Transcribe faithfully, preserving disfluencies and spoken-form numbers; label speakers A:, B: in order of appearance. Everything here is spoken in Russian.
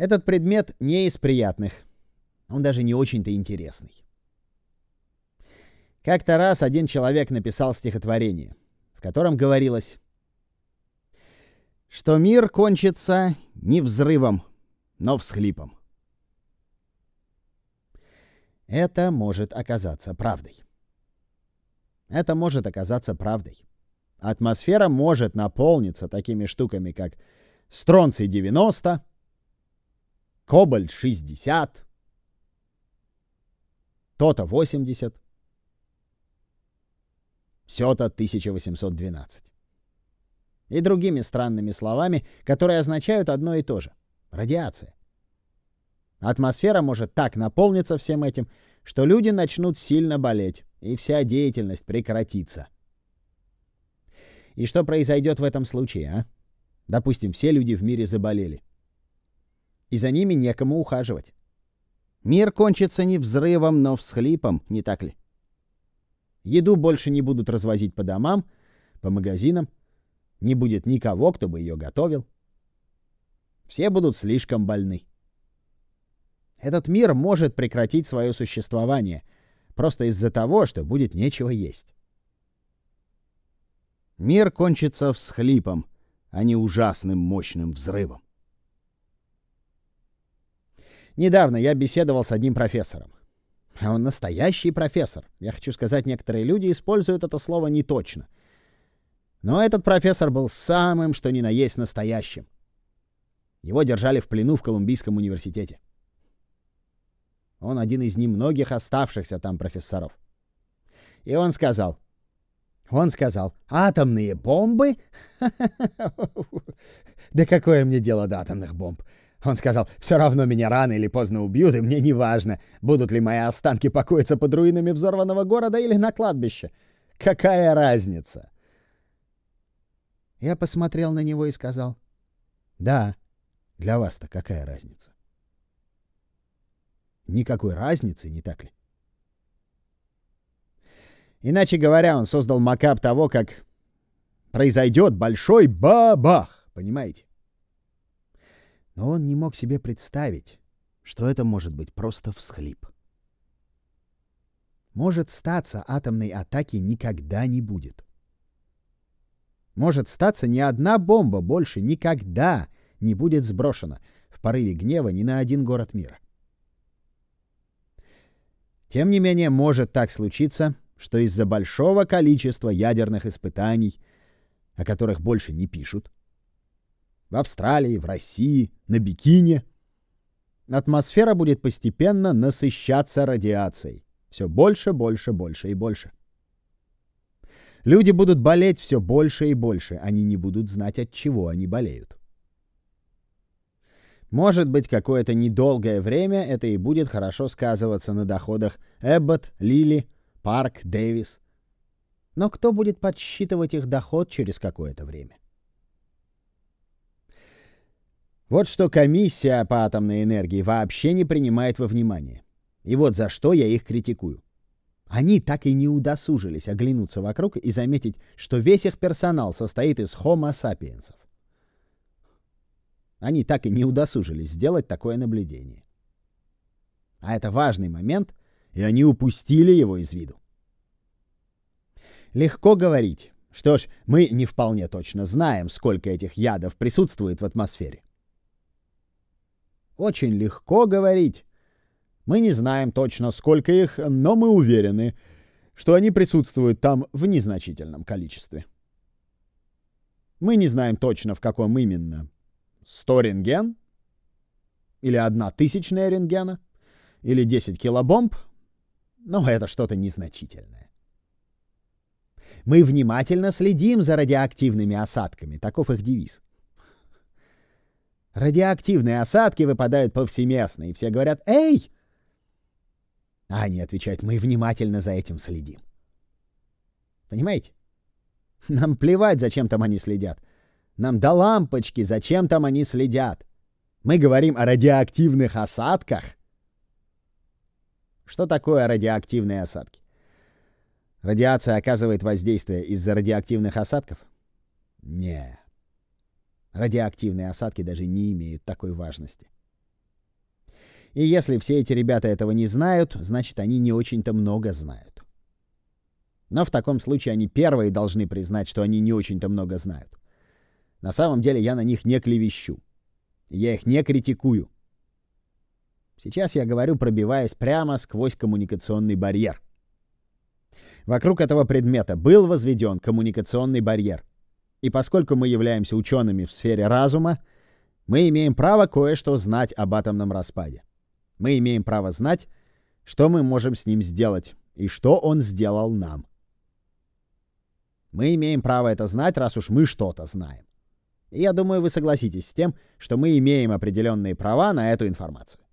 A: Этот предмет не из приятных. Он даже не очень-то интересный. Как-то раз один человек написал стихотворение, в котором говорилось, что мир кончится не взрывом, но всхлипом. Это может оказаться правдой. Это может оказаться правдой. Атмосфера может наполниться такими штуками, как стронций девяносто, кобальт шестьдесят, то-то восемьдесят, сё-то тысяча восемьсот двенадцать. И другими странными словами, которые означают одно и то же — радиация. Атмосфера может так наполниться всем этим, что люди начнут сильно болеть, и вся деятельность прекратится. И что произойдет в этом случае, а? Допустим, все люди в мире заболели. И за ними некому ухаживать. Мир кончится не взрывом, но всхлипом, не так ли? Еду больше не будут развозить по домам, по магазинам. Не будет никого, кто бы ее готовил. Все будут слишком больны. Этот мир может прекратить свое существование просто из-за того, что будет нечего есть. Мир кончится всхлипом, а не ужасным мощным взрывом. Недавно я беседовал с одним профессором. А он настоящий профессор. Я хочу сказать, некоторые люди используют это слово неточно. Но этот профессор был самым, что ни на есть, настоящим. Его держали в плену в Колумбийском университете. Он один из немногих оставшихся там профессоров. И он сказал... Он сказал, атомные бомбы? Да какое мне дело до атомных бомб? Он сказал, все равно меня рано или поздно убьют, и мне не важно, будут ли мои останки покоиться под руинами взорванного города или на кладбище. Какая разница? Я посмотрел на него и сказал, да, для вас-то какая разница? Никакой разницы, не так ли? Иначе говоря, он создал макап того, как произойдет большой бабах, понимаете? Но он не мог себе представить, что это может быть просто всхлип. Может статься, атомной атаки никогда не будет. Может статься, ни одна бомба больше никогда не будет сброшена в порыве гнева ни на один город мира. Тем не менее, может так случиться, что из-за большого количества ядерных испытаний, о которых больше не пишут, в Австралии, в России, на Бикине, атмосфера будет постепенно насыщаться радиацией. Все больше, больше, больше и больше. Люди будут болеть все больше и больше. Они не будут знать, от чего они болеют. Может быть, какое-то недолгое время это и будет хорошо сказываться на доходах Эббот, Лили, Парк, Дэвис. Но кто будет подсчитывать их доход через какое-то время? Вот что комиссия по атомной энергии вообще не принимает во внимание. И вот за что я их критикую. Они так и не удосужились оглянуться вокруг и заметить, что весь их персонал состоит из Homo sapiensов. Они так и не удосужились сделать такое наблюдение. А это важный момент, и они упустили его из виду. Легко говорить. Что ж, мы не вполне точно знаем, сколько этих ядов присутствует в атмосфере. Очень легко говорить. Мы не знаем точно, сколько их, но мы уверены, что они присутствуют там в незначительном количестве. Мы не знаем точно, в каком именно. сто рентген? Или одна тысячная рентгена? Или десять килобомб? Но это что-то незначительное. Мы внимательно следим за радиоактивными осадками. Таков их девиз. Радиоактивные осадки выпадают повсеместно, и все говорят «Эй!» А они отвечают «Мы внимательно за этим следим». Понимаете? Нам плевать, зачем там они следят. Нам до лампочки, зачем там они следят. Мы говорим о радиоактивных осадках. Что такое радиоактивные осадки? Радиация оказывает воздействие из-за радиоактивных осадков? Не. Радиоактивные осадки даже не имеют такой важности. И если все эти ребята этого не знают, значит, они не очень-то много знают. Но в таком случае они первые должны признать, что они не очень-то много знают. На самом деле я на них не клевещу. Я их не критикую. Сейчас я говорю, пробиваясь прямо сквозь коммуникационный барьер. Вокруг этого предмета был возведен коммуникационный барьер. И поскольку мы являемся учеными в сфере разума, мы имеем право кое-что знать об атомном распаде. Мы имеем право знать, что мы можем с ним сделать и что он сделал нам. Мы имеем право это знать, раз уж мы что-то знаем. И я думаю, вы согласитесь с тем, что мы имеем определенные права на эту информацию.